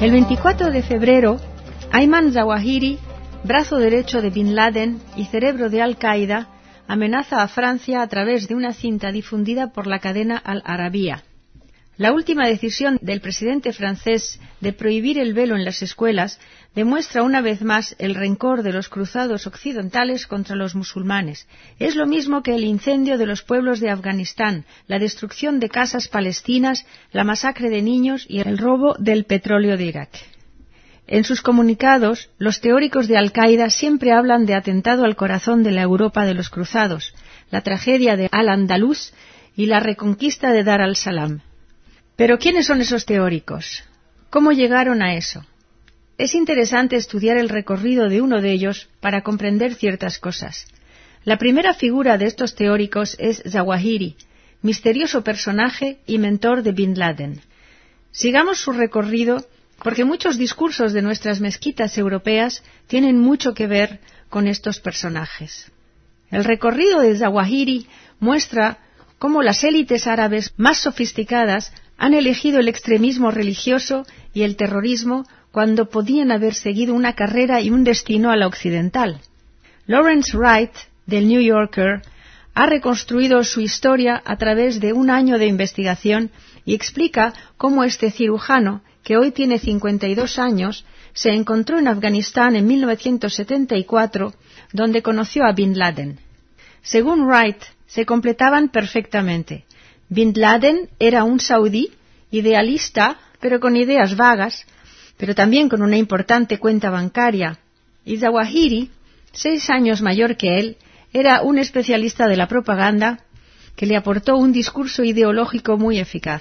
El 24 de febrero, Ayman Zawahiri, brazo derecho de Bin Laden y cerebro de Al-Qaeda, amenaza a Francia a través de una cinta difundida por la cadena Al Arabiya. La última decisión del presidente francés de prohibir el velo en las escuelas demuestra una vez más el rencor de los cruzados occidentales contra los musulmanes. Es lo mismo que el incendio de los pueblos de Afganistán, la destrucción de casas palestinas, la masacre de niños y el robo del petróleo de Irak. En sus comunicados, los teóricos de Al-Qaeda siempre hablan de atentado al corazón de la Europa de los cruzados, la tragedia de Al-Andalus y la reconquista de Dar al-Salam. Pero ¿quiénes son esos teóricos? ¿Cómo llegaron a eso? Es interesante estudiar el recorrido de uno de ellos para comprender ciertas cosas. La primera figura de estos teóricos es Zawahiri, misterioso personaje y mentor de Bin Laden. Sigamos su recorrido porque muchos discursos de nuestras mezquitas europeas tienen mucho que ver con estos personajes. El recorrido de Zawahiri muestra cómo las élites árabes más sofisticadas han elegido el extremismo religioso y el terrorismo cuando podían haber seguido una carrera y un destino a la occidental. Lawrence Wright, del New Yorker, ha reconstruido su historia a través de un año de investigación y explica cómo este cirujano, que hoy tiene 52 años, se encontró en Afganistán en 1974, donde conoció a Bin Laden. Según Wright, se completaban perfectamente. Bin Laden era un saudí, idealista, pero con ideas vagas, pero también con una importante cuenta bancaria. Y Zawahiri, 6 años mayor que él, era un especialista de la propaganda que le aportó un discurso ideológico muy eficaz.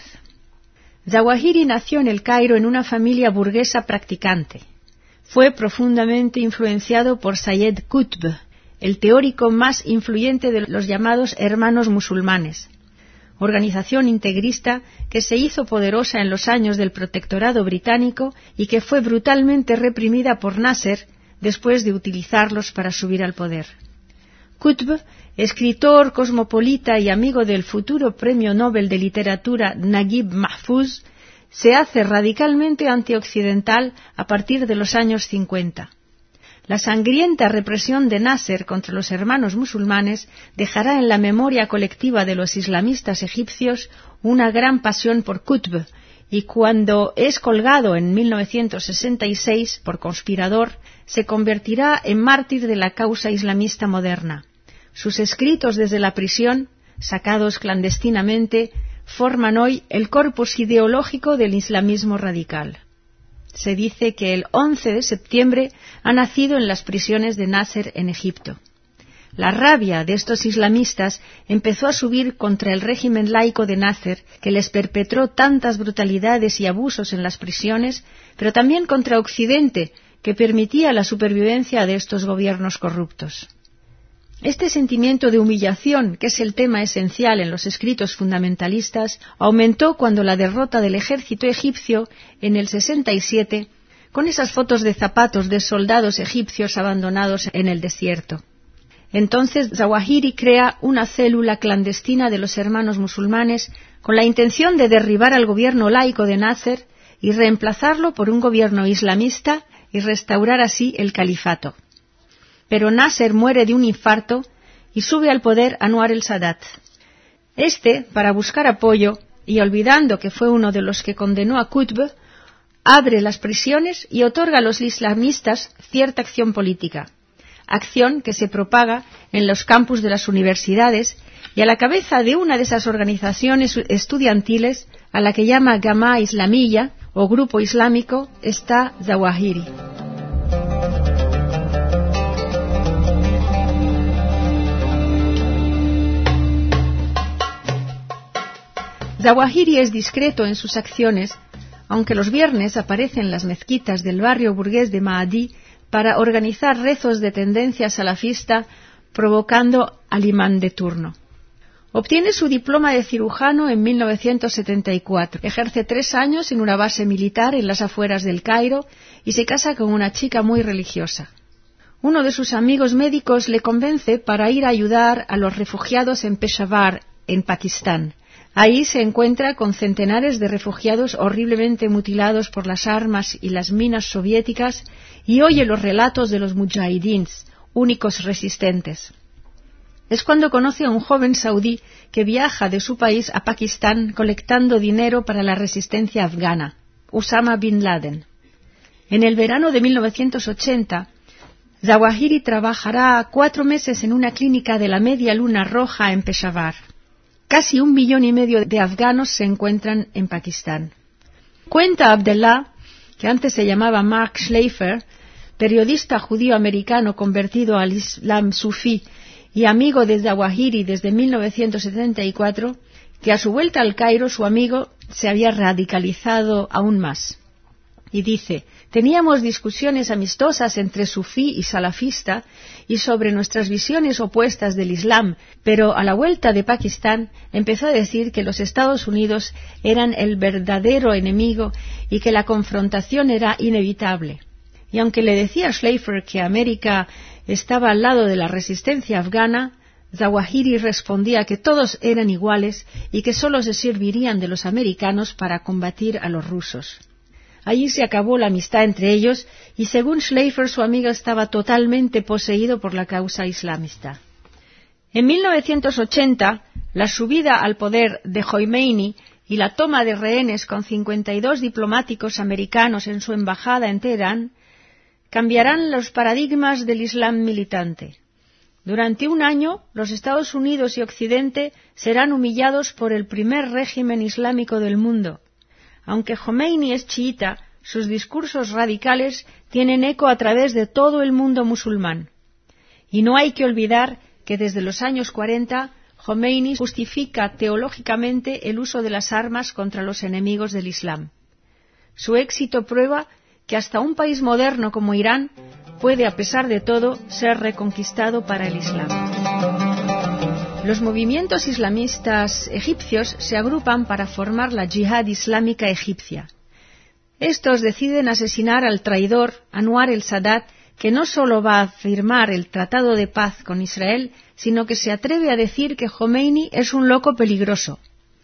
Zawahiri nació en El Cairo en una familia burguesa practicante. Fue profundamente influenciado por Sayed Qutb, el teórico más influyente de los llamados Hermanos Musulmanes, organización integrista que se hizo poderosa en los años del protectorado británico y que fue brutalmente reprimida por Nasser después de utilizarlos para subir al poder. Qutb, escritor, cosmopolita y amigo del futuro Premio Nobel de Literatura Naguib Mahfouz, se hace radicalmente antioccidental a partir de los años 50. La sangrienta represión de Nasser contra los hermanos musulmanes dejará en la memoria colectiva de los islamistas egipcios una gran pasión por Qutb, y cuando es colgado en 1966 por conspirador, se convertirá en mártir de la causa islamista moderna. Sus escritos desde la prisión, sacados clandestinamente, forman hoy el corpus ideológico del islamismo radical. Se dice que el 11 de septiembre ha nacido en las prisiones de Nasser en Egipto. La rabia de estos islamistas empezó a subir contra el régimen laico de Nasser, que les perpetró tantas brutalidades y abusos en las prisiones, pero también contra Occidente, que permitía la supervivencia de estos gobiernos corruptos. Este sentimiento de humillación, que es el tema esencial en los escritos fundamentalistas, aumentó cuando la derrota del ejército egipcio en el 67, con esas fotos de zapatos de soldados egipcios abandonados en el desierto. Entonces Zawahiri crea una célula clandestina de los hermanos musulmanes con la intención de derribar al gobierno laico de Nasser y reemplazarlo por un gobierno islamista y restaurar así el califato. Pero Nasser muere de un infarto y sube al poder Anwar el-Sadat. Este, para buscar apoyo, y olvidando que fue uno de los que condenó a Qutb, abre las prisiones y otorga a los islamistas cierta acción política, acción que se propaga en los campus de las universidades, y a la cabeza de una de esas organizaciones estudiantiles, a la que llama Gamá Islamiyya, o Grupo Islámico, está Zawahiri. Zawahiri es discreto en sus acciones, aunque los viernes aparece en las mezquitas del barrio burgués de Maadí para organizar rezos de tendencia salafista, provocando al imán de turno. Obtiene su diploma de cirujano en 1974, ejerce 3 años en una base militar en las afueras del Cairo y se casa con una chica muy religiosa. Uno de sus amigos médicos le convence para ir a ayudar a los refugiados en Peshawar, en Pakistán. Ahí se encuentra con centenares de refugiados horriblemente mutilados por las armas y las minas soviéticas y oye los relatos de los mujahidins, únicos resistentes. Es cuando conoce a un joven saudí que viaja de su país a Pakistán colectando dinero para la resistencia afgana, Usama bin Laden. En el verano de 1980, Zawahiri trabajará 4 meses en una clínica de la Media Luna Roja en Peshawar. Casi 1,5 millones de afganos se encuentran en Pakistán. Cuenta Abdullah, que antes se llamaba Mark Schleifer, periodista judío-americano convertido al Islam sufí y amigo de Zawahiri desde 1974, que a su vuelta al Cairo su amigo se había radicalizado aún más. Y dice: teníamos discusiones amistosas entre sufí y salafista y sobre nuestras visiones opuestas del Islam, pero a la vuelta de Pakistán empezó a decir que los Estados Unidos eran el verdadero enemigo y que la confrontación era inevitable. Y aunque le decía a Schleifer que América estaba al lado de la resistencia afgana, Zawahiri respondía que todos eran iguales y que solo se servirían de los americanos para combatir a los rusos. Allí se acabó la amistad entre ellos y, según Schleifer, su amigo estaba totalmente poseído por la causa islamista. En 1980, la subida al poder de Khomeini y la toma de rehenes con 52 diplomáticos americanos en su embajada en Teherán cambiarán los paradigmas del Islam militante. Durante 1 año, los Estados Unidos y Occidente serán humillados por el primer régimen islámico del mundo. Aunque Khomeini es chiita, sus discursos radicales tienen eco a través de todo el mundo musulmán. Y no hay que olvidar que desde los años 40, Khomeini justifica teológicamente el uso de las armas contra los enemigos del Islam. Su éxito prueba que hasta un país moderno como Irán puede, a pesar de todo, ser reconquistado para el Islam. Los movimientos islamistas egipcios se agrupan para formar la Yihad Islámica Egipcia. Estos deciden asesinar al traidor Anwar el-Sadat, que no solo va a firmar el tratado de paz con Israel, sino que se atreve a decir que Khomeini es un loco peligroso.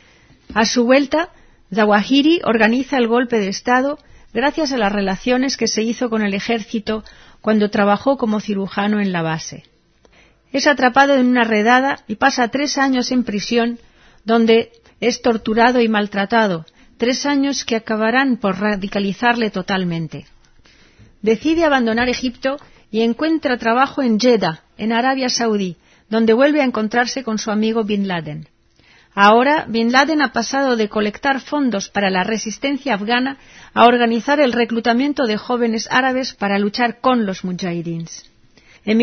A su vuelta, Zawahiri organiza el golpe de Estado gracias a las relaciones que se hizo con el ejército cuando trabajó como cirujano en la base. Es atrapado en una redada y pasa 3 años en prisión, donde es torturado y maltratado, 3 años que acabarán por radicalizarle totalmente. Decide abandonar Egipto y encuentra trabajo en Jeddah, en Arabia Saudí, donde vuelve a encontrarse con su amigo Bin Laden. Ahora, Bin Laden ha pasado de colectar fondos para la resistencia afgana a organizar el reclutamiento de jóvenes árabes para luchar con los mujahidins. En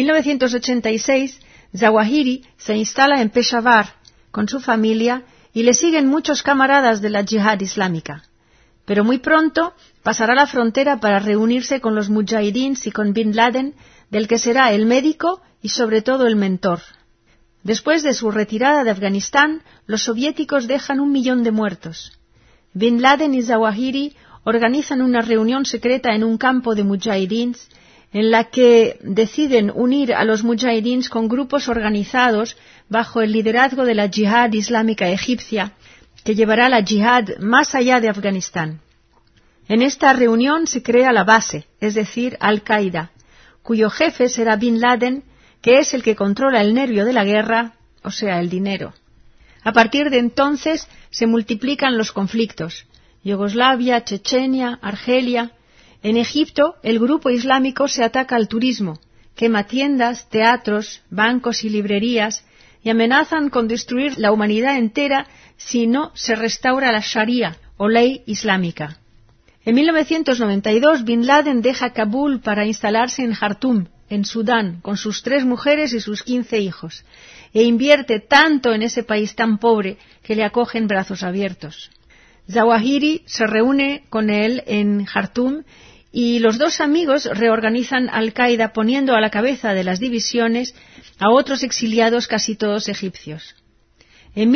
1986, Zawahiri se instala en Peshawar con su familia y le siguen muchos camaradas de la Yihad Islámica. Pero muy pronto pasará la frontera para reunirse con los mujahidins y con Bin Laden, del que será el médico y sobre todo el mentor. Después de su retirada de Afganistán, los soviéticos dejan 1 millón de muertos. Bin Laden y Zawahiri organizan una reunión secreta en un campo de mujahidins en la que deciden unir a los mujahidins con grupos organizados bajo el liderazgo de la Yihad Islámica Egipcia, que llevará la yihad más allá de Afganistán. En esta reunión se crea la base, es decir, Al-Qaeda, cuyo jefe será Bin Laden, que es el que controla el nervio de la guerra, o sea, el dinero. A partir de entonces se multiplican los conflictos. Yugoslavia, Chechenia, Argelia. En Egipto, el grupo islámico se ataca al turismo, quema tiendas, teatros, bancos y librerías, y amenazan con destruir la humanidad entera si no se restaura la Sharia, o ley islámica. En 1992, Bin Laden deja Kabul para instalarse en Jartum, en Sudán, con sus 3 mujeres y sus 15 hijos, e invierte tanto en ese país tan pobre que le acogen brazos abiertos. Zawahiri se reúne con él en Jartum y los 2 amigos reorganizan Al-Qaeda poniendo a la cabeza de las divisiones a otros exiliados casi todos egipcios. En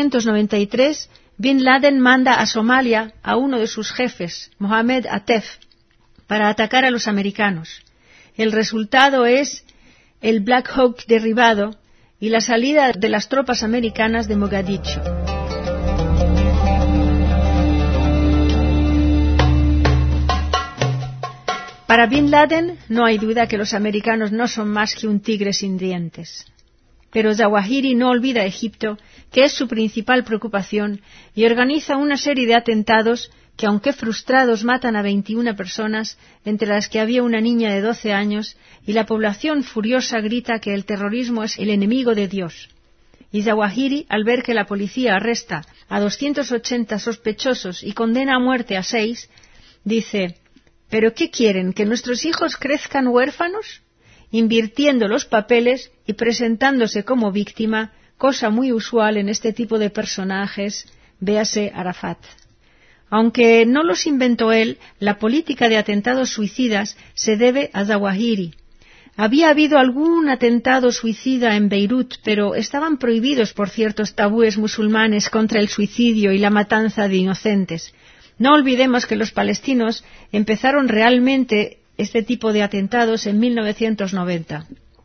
1993, Bin Laden manda a Somalia a uno de sus jefes, Mohamed Atef, para atacar a los americanos. El resultado es el Black Hawk derribado y la salida de las tropas americanas de Mogadiscio. Para Bin Laden no hay duda que los americanos no son más que un tigre sin dientes. Pero Zawahiri no olvida Egipto, que es su principal preocupación, y organiza una serie de atentados que, aunque frustrados, matan a 21 personas, entre las que había una niña de 12 años, y la población furiosa grita que el terrorismo es el enemigo de Dios. Y Zawahiri, al ver que la policía arresta a 280 sospechosos y condena a muerte a 6, dice: ¿pero qué quieren, que nuestros hijos crezcan huérfanos? Invirtiendo los papeles y presentándose como víctima, cosa muy usual en este tipo de personajes, véase Arafat. Aunque no los inventó él, la política de atentados suicidas se debe a Zawahiri. Había habido algún atentado suicida en Beirut, pero estaban prohibidos por ciertos tabúes musulmanes contra el suicidio y la matanza de inocentes. No olvidemos que los palestinos empezaron realmente este tipo de atentados en 1990.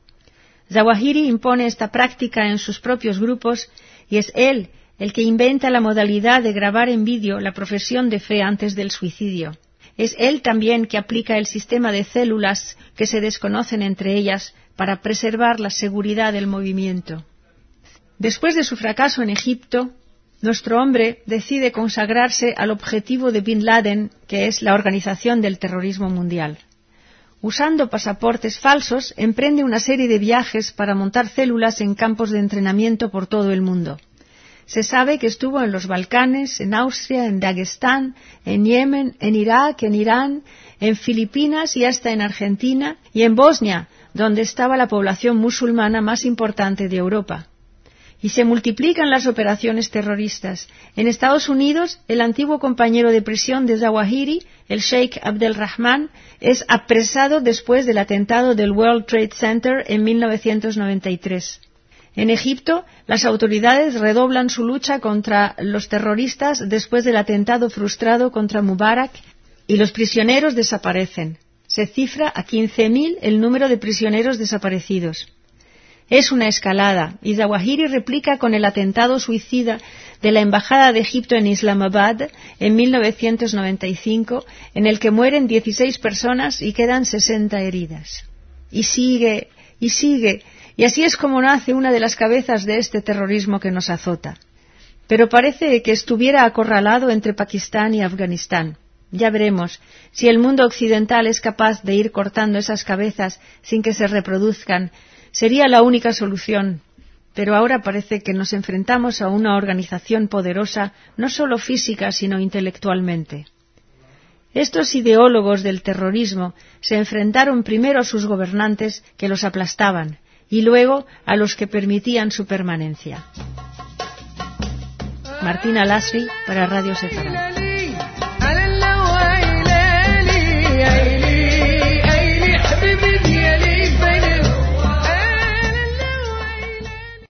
Zawahiri impone esta práctica en sus propios grupos y es él el que inventa la modalidad de grabar en vídeo la profesión de fe antes del suicidio. Es él también que aplica el sistema de células que se desconocen entre ellas para preservar la seguridad del movimiento. Después de su fracaso en Egipto, nuestro hombre decide consagrarse al objetivo de Bin Laden, que es la organización del terrorismo mundial. Usando pasaportes falsos, emprende una serie de viajes para montar células en campos de entrenamiento por todo el mundo. Se sabe que estuvo en los Balcanes, en Austria, en Dagestán, en Yemen, en Irak, en Irán, en Filipinas y hasta en Argentina y en Bosnia, donde estaba la población musulmana más importante de Europa. Y se multiplican las operaciones terroristas. En Estados Unidos, el antiguo compañero de prisión de Zawahiri, el Sheikh Abdelrahman, es apresado después del atentado del World Trade Center en 1993. En Egipto, las autoridades redoblan su lucha contra los terroristas después del atentado frustrado contra Mubarak y los prisioneros desaparecen. Se cifra a 15.000 el número de prisioneros desaparecidos. Es una escalada, y Zawahiri replica con el atentado suicida de la Embajada de Egipto en Islamabad en 1995, en el que mueren 16 personas y quedan 60 heridas. Y sigue, y así es como nace una de las cabezas de este terrorismo que nos azota. Pero parece que estuviera acorralado entre Pakistán y Afganistán. Ya veremos si el mundo occidental es capaz de ir cortando esas cabezas sin que se reproduzcan. Sería la única solución, pero ahora parece que nos enfrentamos a una organización poderosa, no solo física, sino intelectualmente. Estos ideólogos del terrorismo se enfrentaron primero a sus gobernantes, que los aplastaban, y luego a los que permitían su permanencia. Martina Lasri para Radio Sefarad.